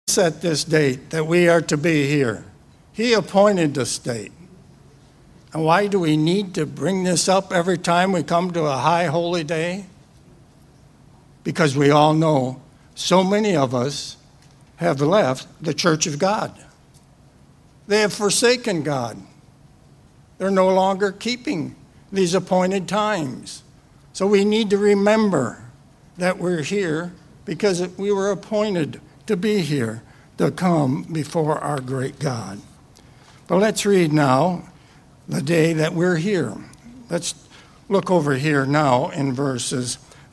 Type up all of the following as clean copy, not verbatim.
set this date that we are to be here. He appointed this date. And why do we need to bring this up every time we come to a high holy day? Because we all know so many of us have left the church of God. They have forsaken God. They're no longer keeping these appointed times. So we need to remember that we're here because we were appointed to be here, to come before our great God. But let's read now the day that we're here. Let's look over here now in verses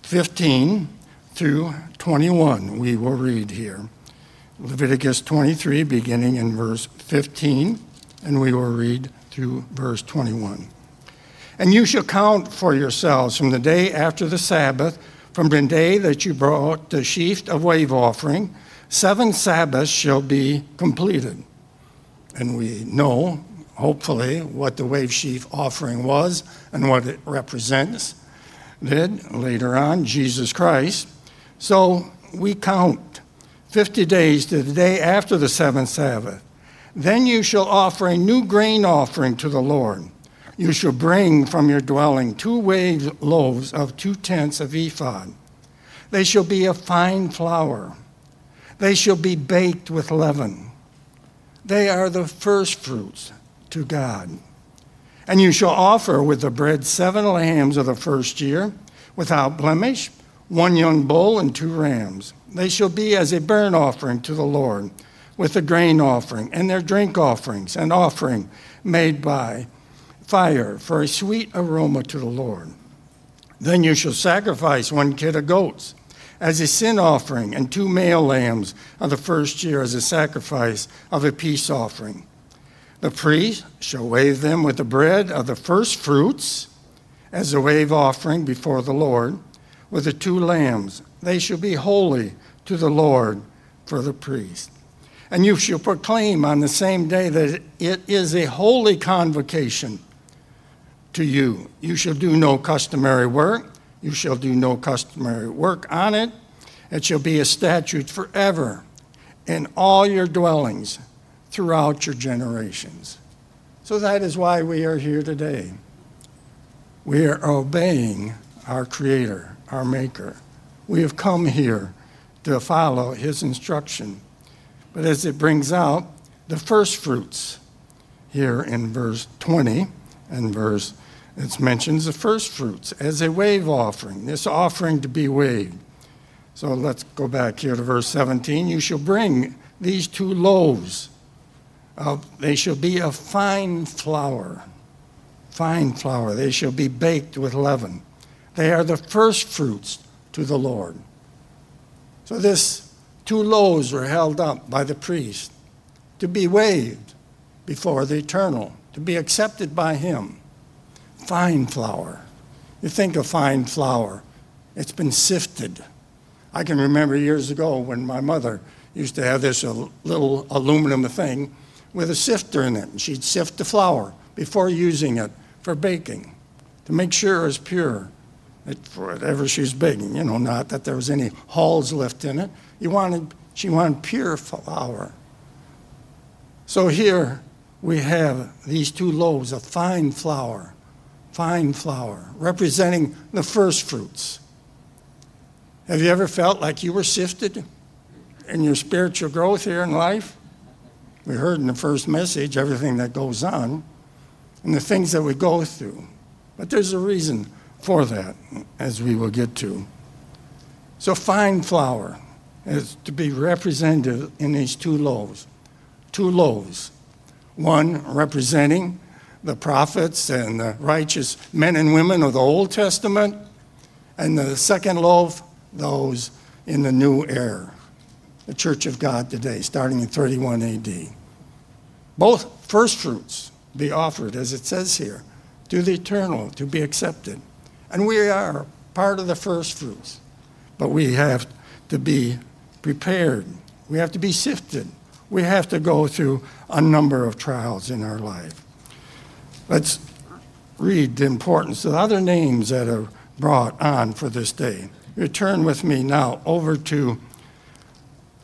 15 through 21. We will read here. Leviticus 23, beginning in verse 15, and we will read through verse 21. And you shall count for yourselves from the day after the Sabbath, from the day that you brought the sheaf of wave offering, 7 Sabbaths shall be completed. And we know, hopefully, what the wave sheaf offering was and what it represents. Did later on, Jesus Christ. So we count 50 days to the day after the 7th Sabbath. Then you shall offer a new grain offering to the Lord. You shall bring from your dwelling 2 wave loaves of 2/10 of ephah. They shall be of fine flour. They shall be baked with leaven. They are the first fruits to God. And you shall offer with the bread 7 lambs of the first year, without blemish, 1 young bull and 2 rams. They shall be as a burnt offering to the Lord, with the grain offering and their drink offerings, an offering made by fire for a sweet aroma to the Lord. Then you shall sacrifice 1 kid of goats as a sin offering, and 2 male lambs of the first year as a sacrifice of a peace offering. The priest shall wave them with the bread of the first fruits as a wave offering before the Lord, with the 2 lambs. They shall be holy to the Lord for the priest. And you shall proclaim on the same day that it is a holy convocation to you. You shall do no customary work. You shall do no customary work on it. It shall be a statute forever in all your dwellings throughout your generations. So that is why we are here today. We are obeying our Creator, our Maker. We have come here to follow His instruction. But as it brings out the first fruits here in verse 20 and it mentions the first fruits as a wave offering, this offering to be waved. So let's go back here to verse 17. You shall bring these 2 loaves. They shall be of fine flour. Fine flour. They shall be baked with leaven. They are the first fruits to the Lord. So this 2 loaves were held up by the priest to be waved before the Eternal, to be accepted by Him. Fine flour. You think of fine flour. It's been sifted. I can remember years ago when my mother used to have this little aluminum thing with a sifter in it, and she'd sift the flour before using it for baking to make sure it was pure for whatever she was baking. Not that there was any hulls left in it. She wanted pure flour. So here we have these 2 loaves of fine flour, representing the first fruits. Have you ever felt like you were sifted in your spiritual growth here in life? We heard in the first message everything that goes on and the things that we go through. But there's a reason for that, as we will get to. So fine flour is to be represented in these 2 loaves. 2 loaves. One representing the prophets and the righteous men and women of the Old Testament, and the second loaf, those in the new era, the Church of God today, starting in 31 AD. Both first fruits be offered, as it says here, to the Eternal, to be accepted. And we are part of the first fruits, but we have to be prepared. We have to be sifted. We have to go through a number of trials in our life. Let's read the importance of other names that are brought on for this day. You turn with me now over to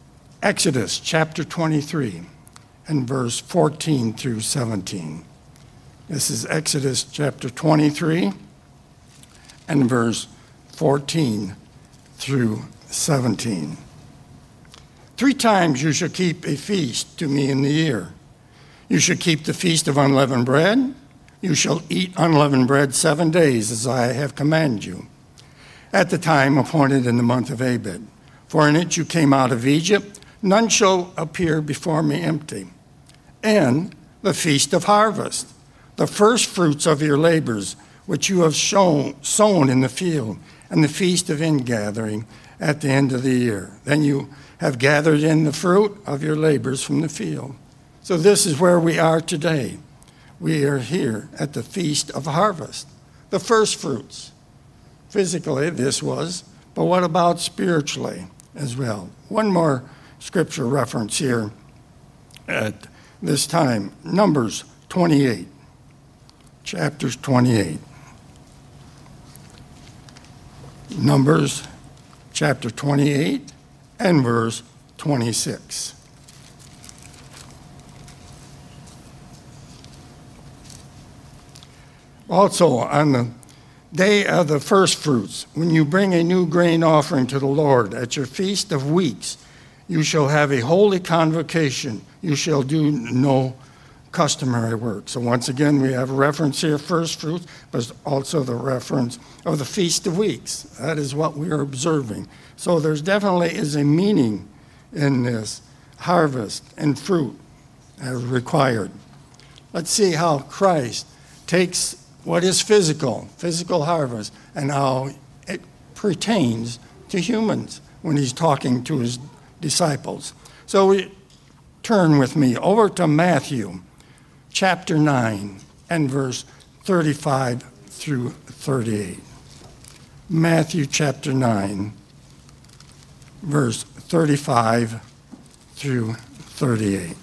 Exodus chapter 23 and verse 14 through 17. This is Exodus chapter 23 and verse 14 through 17. 3 times you shall keep a feast to me in the year. You shall keep the feast of unleavened bread. You shall eat unleavened bread 7 days, as I have commanded you, at the time appointed in the month of Abib. For in it you came out of Egypt. None shall appear before me empty. And the feast of harvest, the first fruits of your labors, which you have sown in the field, and the feast of ingathering at the end of the year. Then you have gathered in the fruit of your labors from the field. So this is where we are today. We are here at the feast of harvest, the first fruits. Physically, this was, but what about spiritually as well? One more scripture reference here at this time, Numbers 28, chapters 28. Numbers chapter 28 and verse 26. Also, on the day of the first fruits, when you bring a new grain offering to the Lord at your feast of weeks, you shall have a holy convocation. You shall do no customary work. So once again, we have a reference here, first fruits, but also the reference of the Feast of Weeks. That is what we are observing. So there's definitely is a meaning in this harvest and fruit as required. Let's see how Christ takes what is physical harvest, and how it pertains to humans when he's talking to his disciples. So we turn with me over to Matthew chapter 9 and verse 35 through 38. Matthew chapter 9, verse 35 through 38.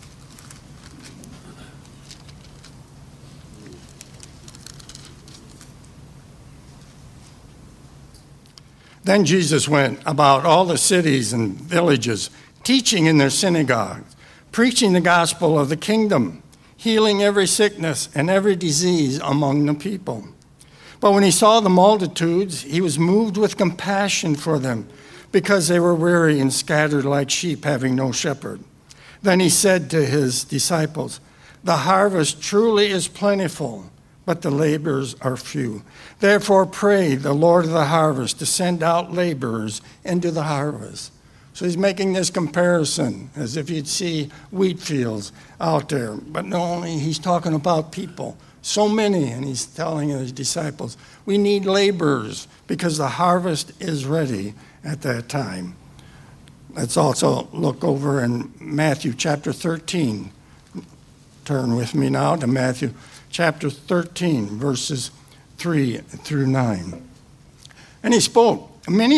Then Jesus went about all the cities and villages, teaching in their synagogues, preaching the gospel of the kingdom, healing every sickness and every disease among the people. But when he saw the multitudes, he was moved with compassion for them, because they were weary and scattered like sheep, having no shepherd. Then he said to his disciples, "The harvest truly is plentiful, but the laborers are few. Therefore pray the Lord of the harvest to send out laborers into the harvest." So he's making this comparison as if you'd see wheat fields out there. But not only, he's talking about people, so many, and he's telling his disciples, we need laborers because the harvest is ready at that time. Let's also look over in Matthew chapter 13. Turn with me now to Matthew chapter 13, verses 3 through 9. And he spoke many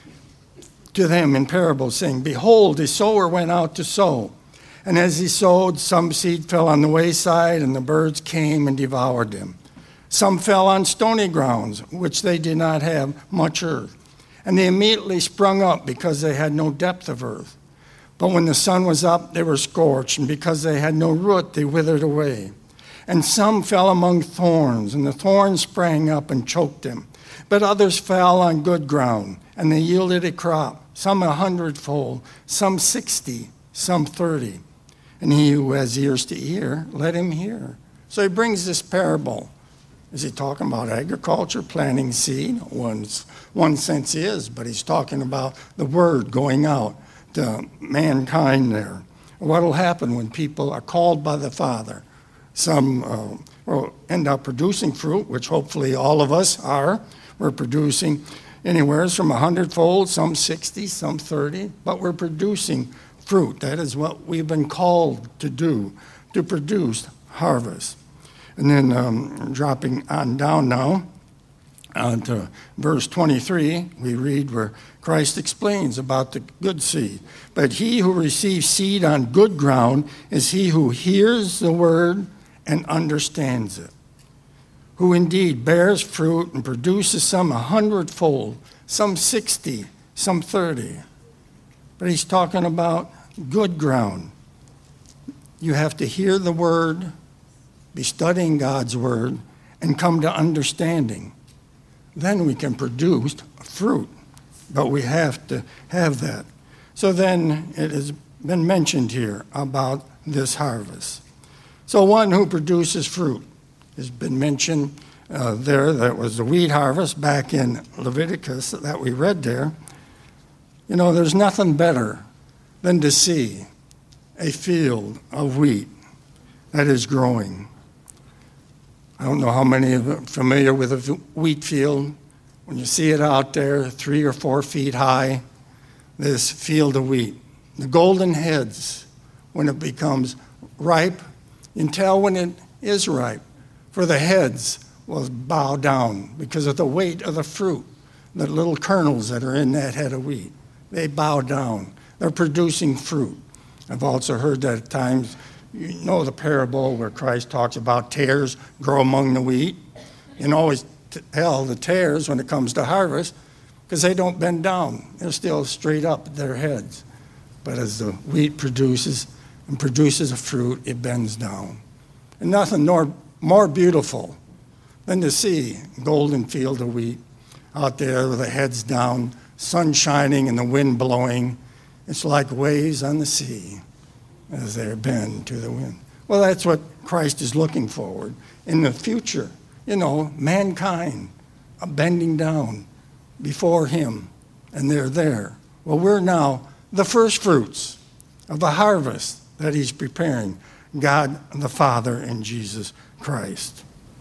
to them in parables, saying, "Behold, a sower went out to sow. And as he sowed, some seed fell on the wayside, and the birds came and devoured them. Some fell on stony grounds, which they did not have much earth. And they immediately sprung up because they had no depth of earth. But when the sun was up, they were scorched, and because they had no root, they withered away. And some fell among thorns, and the thorns sprang up and choked them. But others fell on good ground, and they yielded a crop, some 100-fold, some 60, some 30. And he who has ears to hear, let him hear." So he brings this parable. Is he talking about agriculture, planting seed? One sense he is, but he's talking about the word going out to mankind there. What will happen when people are called by the Father? Some will end up producing fruit, which hopefully all of us are. We're producing anywhere from 100-fold, some 60, some 30, but we're producing fruit. That is what we've been called to do, to produce harvest. And then dropping on down now to verse 23, we read where Christ explains about the good seed. "But he who receives seed on good ground is he who hears the word and understands it, who indeed bears fruit and produces some 100-fold, some 60, some 30. But he's talking about good ground. You have to hear the word, be studying God's word, and come to understanding. Then we can produce fruit. But we have to have that. So then it has been mentioned here about this harvest. So one who produces fruit has been mentioned there. That was the wheat harvest back in Leviticus that we read there. You know, there's nothing better than to see a field of wheat that is growing. I don't know how many of you are familiar with a wheat field. When you see it out there, 3 or 4 feet high, this field of wheat. The golden heads, when it becomes ripe, you can tell when it is ripe, for the heads will bow down because of the weight of the fruit, the little kernels that are in that head of wheat. They bow down. They're producing fruit. I've also heard that at times, you know the parable where Christ talks about tares grow among the wheat. You can always tell the tares when it comes to harvest because they don't bend down. They're still straight up their heads. But as the wheat produces and produces a fruit, it bends down. And nothing more beautiful than to see a golden field of wheat out there with the heads down, sun shining and the wind blowing. It's like waves on the sea as they bend to the wind. Well, that's what Christ is looking forward in the future. You know, mankind bending down before him, and they're there. Well, we're now the first fruits of the harvest that he's preparing, God the Father and Jesus Christ.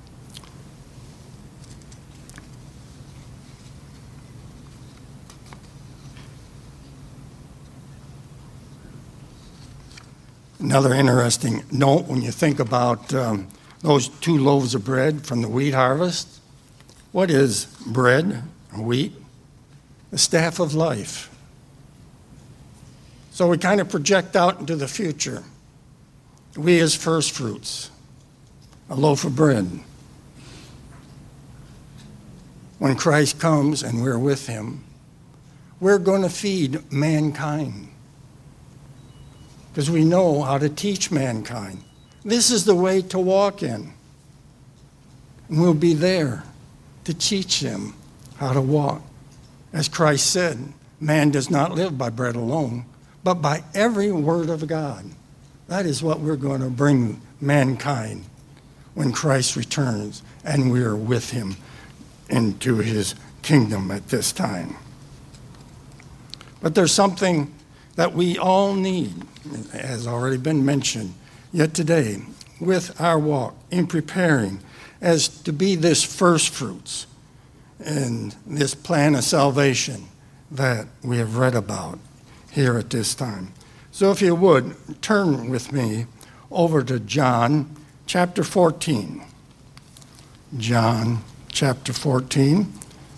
Another interesting note when you think about those 2 loaves of bread from the wheat harvest. What is bread or wheat? The staff of life. So we kind of project out into the future. We as first fruits, a loaf of bread. When Christ comes and we're with him, we're going to feed mankind because we know how to teach mankind. This is the way to walk in. And we'll be there to teach them how to walk. As Christ said, man does not live by bread alone, but by every word of God. That is what we're going to bring mankind when Christ returns and we are with him into his kingdom at this time. But there's something that we all need, has already been mentioned, yet today, with our walk in preparing as to be this first fruits and this plan of salvation that we have read about here at this time. So if you would, turn with me over to John chapter 14. John chapter 14.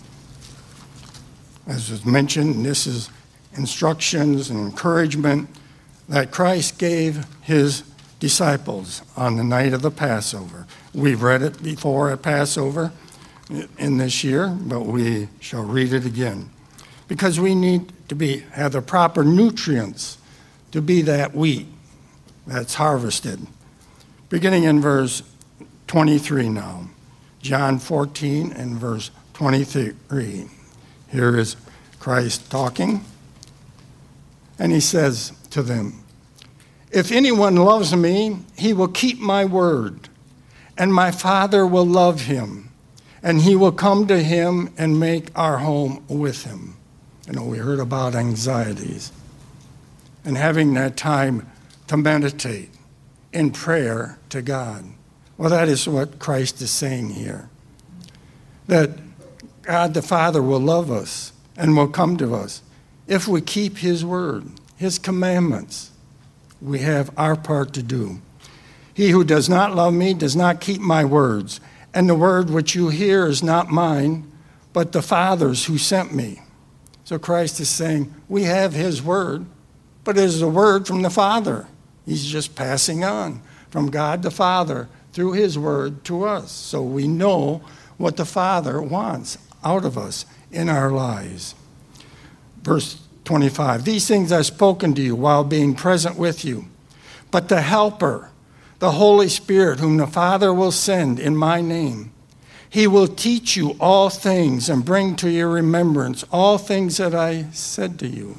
As was mentioned, this is instructions and encouragement that Christ gave his disciples on the night of the Passover. We've read it before at Passover in this year, but we shall read it again. Because we need to have the proper nutrients to be that wheat that's harvested. Beginning in verse 23 now. John 14 and verse 23. Here is Christ talking. And he says to them, "If anyone loves me, he will keep my word, and my Father will love him, and he will come to him and make our home with him." You know, we heard about anxieties and having that time to meditate in prayer to God. Well, that is what Christ is saying here. That God the Father will love us and will come to us if we keep his word, his commandments. We have our part to do. He who does not love me does not keep my words, and the word which you hear is not mine, but the Father's who sent me. So Christ is saying, we have his word, but it is a word from the Father. He's just passing on from God the Father through his word to us. So we know what the Father wants out of us in our lives. Verse 25. These things I've spoken to you while being present with you. But the Helper, the Holy Spirit, whom the Father will send in my name, he will teach you all things and bring to your remembrance all things that I said to you.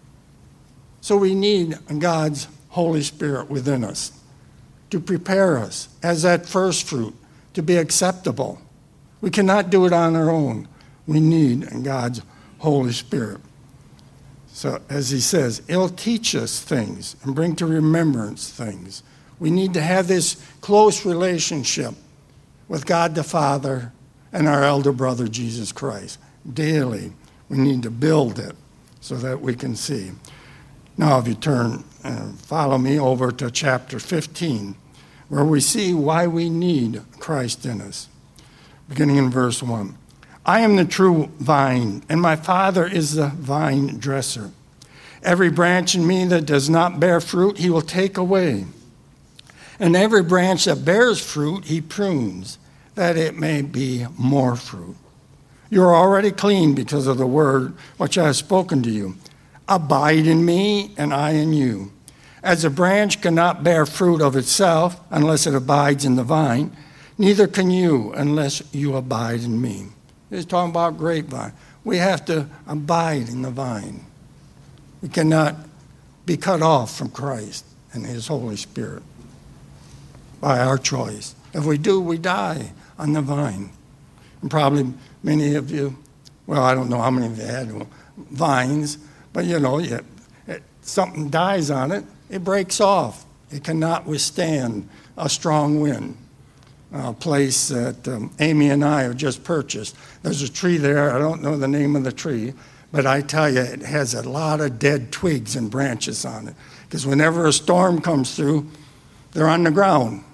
So we need God's Holy Spirit within us to prepare us as that first fruit to be acceptable. We cannot do it on our own. We need God's Holy Spirit. So as he says, he'll teach us things and bring to remembrance things. We need to have this close relationship with God the Father and our elder brother, Jesus Christ. Daily, we need to build it so that we can see. Now, if you turn and follow me over to chapter 15, where we see why we need Christ in us. Beginning in verse 1. I am the true vine, and my Father is the vine dresser. Every branch in me that does not bear fruit, he will take away. And every branch that bears fruit, he prunes, that it may be more fruit. You are already clean because of the word which I have spoken to you. Abide in me, and I in you. As a branch cannot bear fruit of itself unless it abides in the vine, neither can you unless you abide in me. He's talking about grapevine. We have to abide in the vine. We cannot be cut off from Christ and his Holy Spirit by our choice. If we do, we die on the vine. And probably many of you, well, I don't know how many of you had vines, but something dies on it, it breaks off. It cannot withstand a strong wind. A place that Amy and I have just purchased. There's a tree there. I don't know the name of the tree, but I tell you, it has a lot of dead twigs and branches on it. Because whenever a storm comes through, they're on the ground.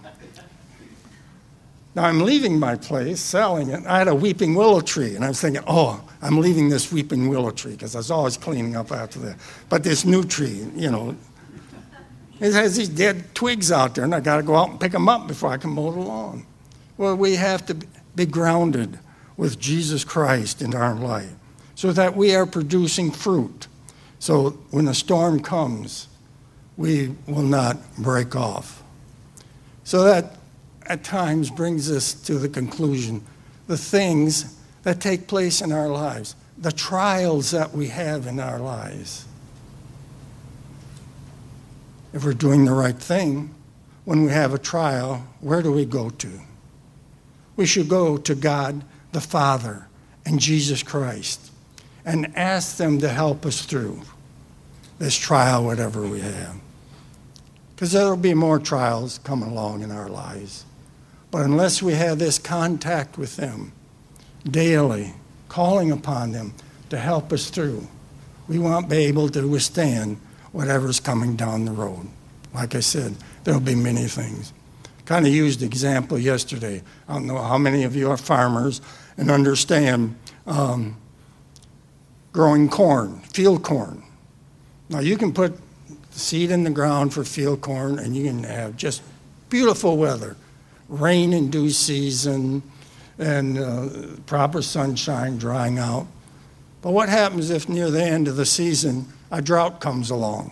Now, I'm leaving my place, selling it. I had a weeping willow tree, and I was thinking, I'm leaving this weeping willow tree, because I was always cleaning up after that. But this new tree, it has these dead twigs out there, and I got to go out and pick them up before I can mow the lawn. Well, we have to be grounded with Jesus Christ in our life so that we are producing fruit. So when a storm comes, we will not break off. So that at times brings us to the conclusion, the things that take place in our lives, the trials that we have in our lives. If we're doing the right thing, when we have a trial, where do we go to? We should go to God the Father and Jesus Christ and ask them to help us through this trial, whatever we have. Because there will be more trials coming along in our lives. But unless we have this contact with them daily, calling upon them to help us through, we won't be able to withstand whatever's coming down the road. Like I said, there'll be many things. Kind of used the example yesterday. I don't know how many of you are farmers and understand growing corn, field corn. Now you can put seed in the ground for field corn and you can have just beautiful weather, rain in due season and proper sunshine drying out. But what happens if near the end of the season a drought comes along?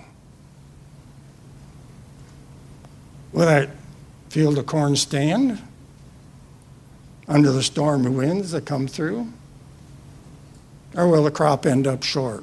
Will that field of corn stand under the stormy winds that come through? Or will the crop end up short?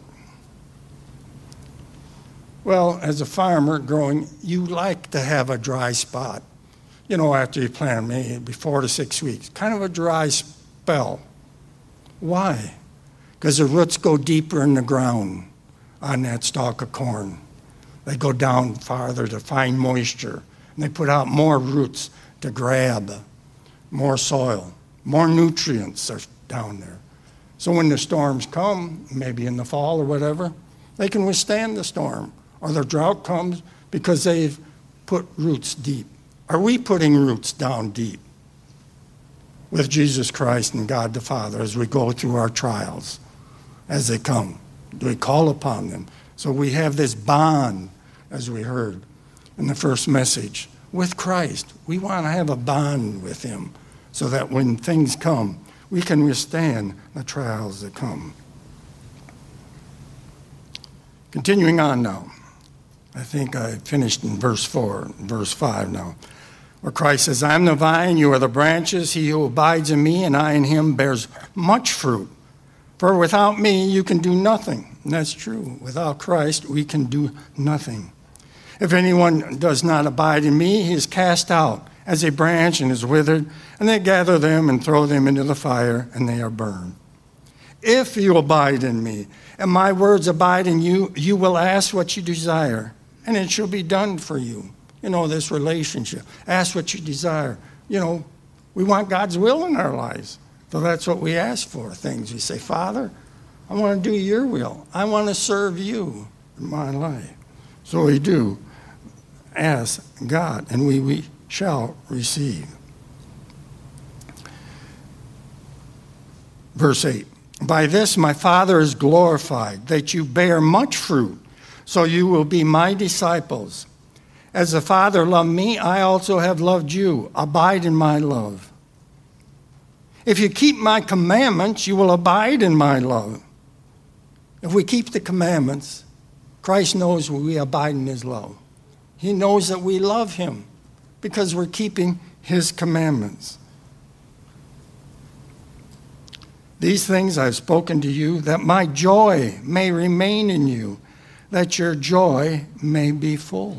Well, as a farmer growing, you like to have a dry spot. After you plant maybe 4 to 6 weeks, kind of a dry spell. Why? Because the roots go deeper in the ground on that stalk of corn. They go down farther to find moisture. And they put out more roots to grab more soil. More nutrients are down there. So when the storms come, maybe in the fall or whatever, they can withstand the storm. Or the drought comes because they've put roots deep. Are we putting roots down deep with Jesus Christ and God the Father as we go through our trials, as they come? Do we call upon them? So we have this bond, as we heard in the first message, with Christ. We want to have a bond with him so that when things come, we can withstand the trials that come. Continuing on now. I think I finished in verse 4, verse 5 now, where Christ says, I am the vine, you are the branches. He who abides in me and I in him bears much fruit. For without me you can do nothing. And that's true. Without Christ we can do nothing. If anyone does not abide in me, he is cast out as a branch and is withered, and they gather them and throw them into the fire, and they are burned. If you abide in me, and my words abide in you, you will ask what you desire, and it shall be done for you. You know, this relationship. Ask what you desire. You know, we want God's will in our lives. So that's what we ask for, things. We say, Father, I want to do your will. I want to serve you in my life. So we do ask God, and we shall receive. Verse 8, by this my Father is glorified, that you bear much fruit, so you will be my disciples. As the Father loved me, I also have loved you. Abide in my love. If you keep my commandments, you will abide in my love. If we keep the commandments, Christ knows we abide in his love. He knows that we love him because we're keeping his commandments. These things I've spoken to you, that my joy may remain in you, that your joy may be full.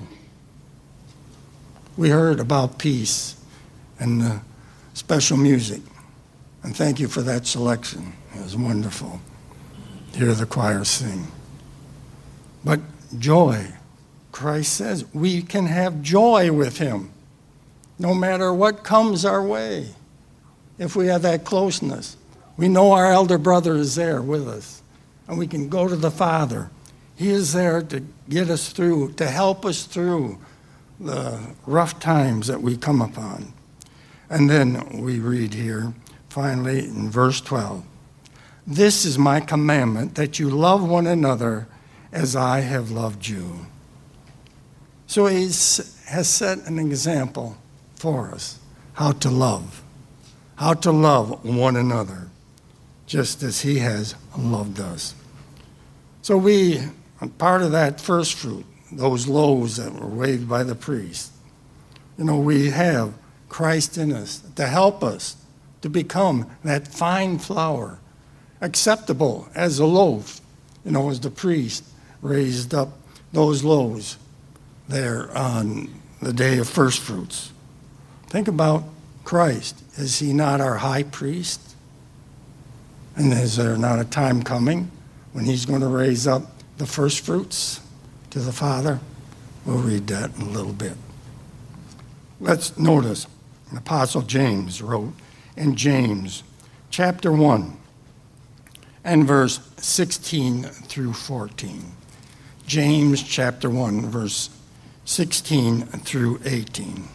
We heard about peace and the special music. And thank you for that selection. It was wonderful to hear the choir sing. But joy, Christ says, we can have joy with him no matter what comes our way. If we have that closeness, we know our elder brother is there with us, and we can go to the Father. He is there to get us through, to help us through the rough times that we come upon. And then we read here, finally, in verse 12, this is my commandment, that you love one another as I have loved you. So he has set an example for us, how to love one another, just as he has loved us. So we, part of that first fruit, those loaves that were waved by the priest, we have Christ in us to help us to become that fine flour, acceptable as a loaf, as the priest raised up those loaves there on the day of first fruits. Think about Christ. Is he not our high priest? And is there not a time coming when he's going to raise up the first fruits to the Father? We'll read that in a little bit. Let's notice, the Apostle James wrote in James chapter 1 and verse 16 through 14. James chapter 1, verse 16 through 18.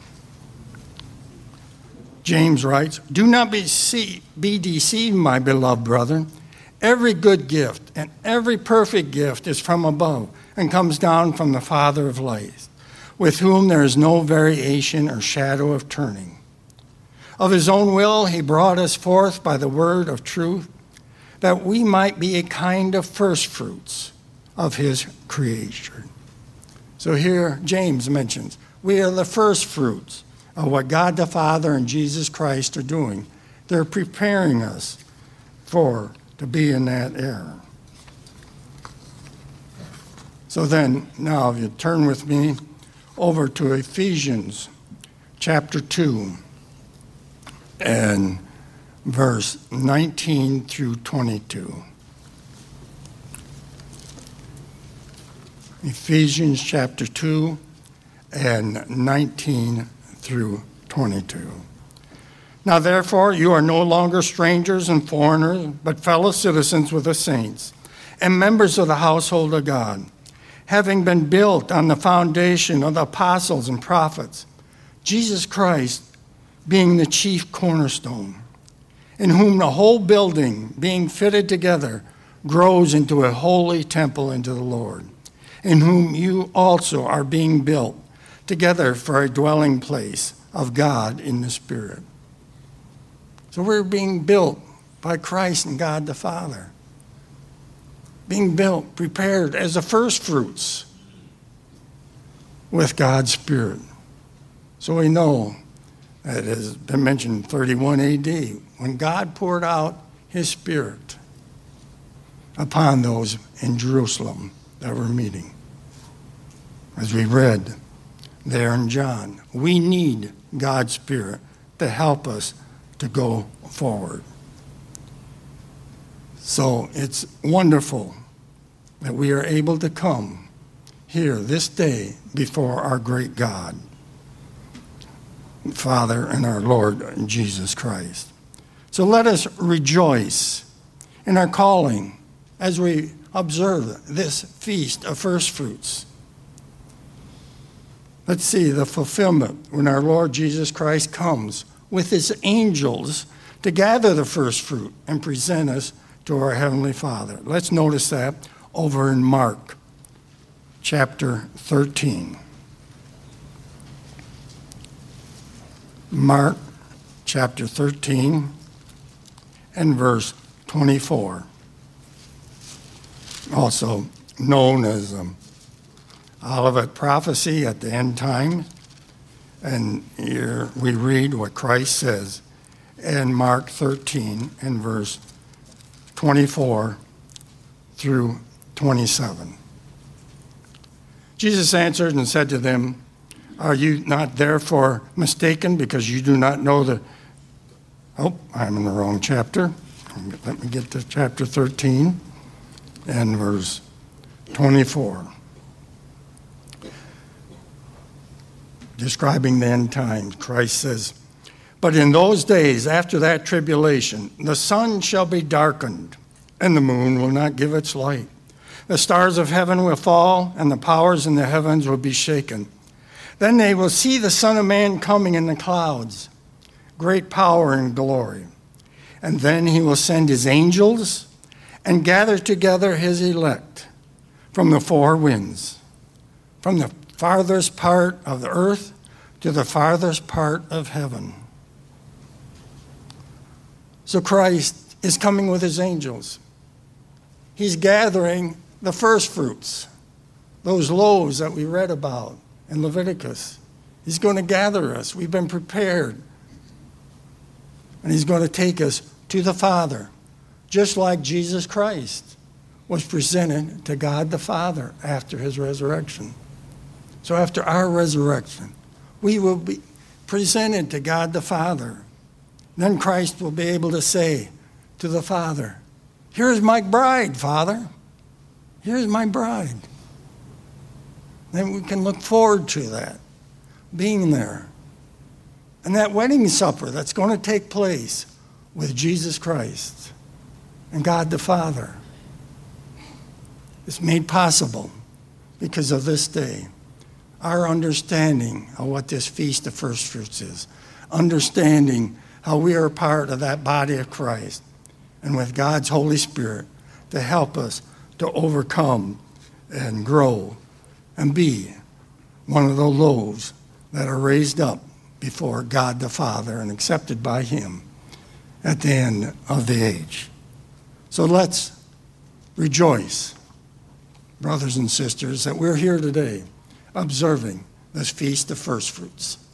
James writes, do not be deceived, my beloved brethren. Every good gift and every perfect gift is from above and comes down from the Father of lights, with whom there is no variation or shadow of turning. Of his own will he brought us forth by the word of truth, that we might be a kind of first fruits of his creation. So here James mentions, we are the first fruits of what God the Father and Jesus Christ are doing. They're preparing us to be in that era. So then, now if you turn with me over to Ephesians chapter 2 and verse 19 through 22. Ephesians chapter 2 and 19 through 22. Now therefore you are no longer strangers and foreigners, but fellow citizens with the saints, and members of the household of God, having been built on the foundation of the apostles and prophets, Jesus Christ being the chief cornerstone, in whom the whole building, being fitted together, grows into a holy temple unto the Lord, in whom you also are being built together for a dwelling place of God in the Spirit. So we're being built by Christ and God the Father. being built, prepared as the first fruits with God's Spirit. So we know that it has been mentioned 31 AD, when God poured out his Spirit upon those in Jerusalem that were meeting. As we read there in John, we need God's Spirit to help us to go forward. So it's wonderful that we are able to come here this day before our great God, Father, and our Lord Jesus Christ. So let us rejoice in our calling as we observe this feast of first fruits. Let's see the fulfillment when our Lord Jesus Christ comes with his angels to gather the first fruit and present us to our Heavenly Father. Let's notice that over in Mark chapter 13. Mark chapter 13 and verse 24. Also known as Olivet prophecy at the end time. And here we read what Christ says in Mark 13 and verse 24 through 27. Jesus answered and said to them, "Are you not therefore mistaken because you do not know the..." Oh, I'm in the wrong chapter. Let me get to chapter 13 and verse 24. Describing the end times, Christ says, "But in those days after that tribulation, the sun shall be darkened, and the moon will not give its light. The stars of heaven will fall, and the powers in the heavens will be shaken. Then they will see the Son of Man coming in the clouds, great power and glory. And then he will send his angels and gather together his elect from the four winds, from the farthest part of the earth to the farthest part of heaven." So Christ is coming with his angels. He's gathering the first fruits, those loaves that we read about in Leviticus. He's going to gather us. We've been prepared. And he's going to take us to the Father, just like Jesus Christ was presented to God the Father after his resurrection. So after our resurrection, we will be presented to God the Father. Then Christ will be able to say to the Father, "Here's my bride, Father. Here's my bride." Then we can look forward to that, being there. And that wedding supper that's going to take place with Jesus Christ and God the Father is made possible because of this day. Our understanding of what this Feast of First Fruits is, understanding how we are a part of that body of Christ, and with God's Holy Spirit to help us to overcome and grow and be one of the loaves that are raised up before God the Father and accepted by him at the end of the age. So let's rejoice, brothers and sisters, that we're here today observing this Feast of First Fruits.